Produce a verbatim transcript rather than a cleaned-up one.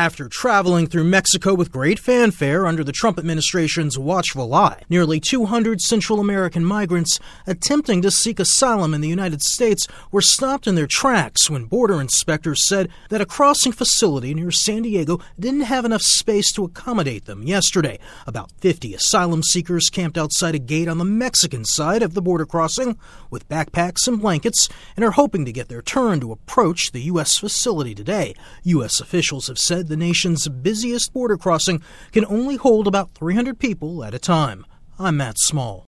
After traveling through Mexico with great fanfare under the Trump administration's watchful eye, nearly two hundred Central American migrants attempting to seek asylum in the United States were stopped in their tracks when border inspectors said that a crossing facility near San Diego didn't have enough space to accommodate them yesterday. About fifty asylum seekers camped outside a gate on the Mexican side of the border crossing with backpacks and blankets and are hoping to get their turn to approach the U S facility today. U S officials have said the nation's busiest border crossing can only hold about three hundred people at a time. I'm Matt Small.